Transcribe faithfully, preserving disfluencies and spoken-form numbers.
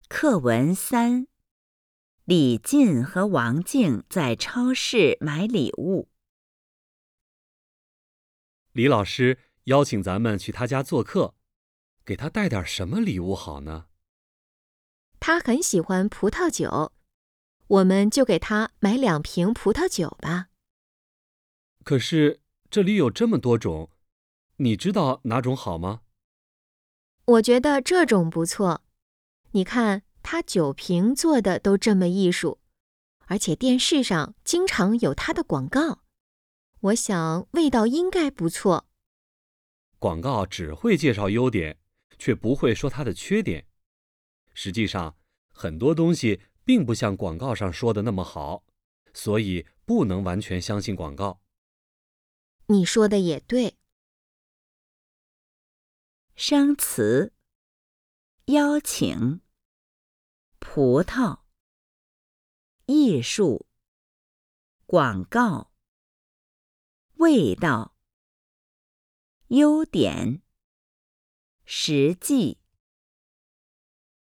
课文三：李进和王静在超市买礼物。 李老师邀请咱们去他家做客，给他带点什么礼物好呢？ 他很喜欢葡萄酒，我们就给他买两瓶葡萄酒吧。 可是这里有这么多种，你知道哪种好吗？ 我觉得这种不错，你看他酒瓶做的都这么艺术，而且电视上经常有他的广告，我想味道应该不错。 广告只会介绍优点，却不会说它的缺点。实际上，很多东西并不像广告上说的那么好，所以不能完全相信广告。 你说的也对。 生词：邀请、葡萄、艺术、广告、味道、优点、实际。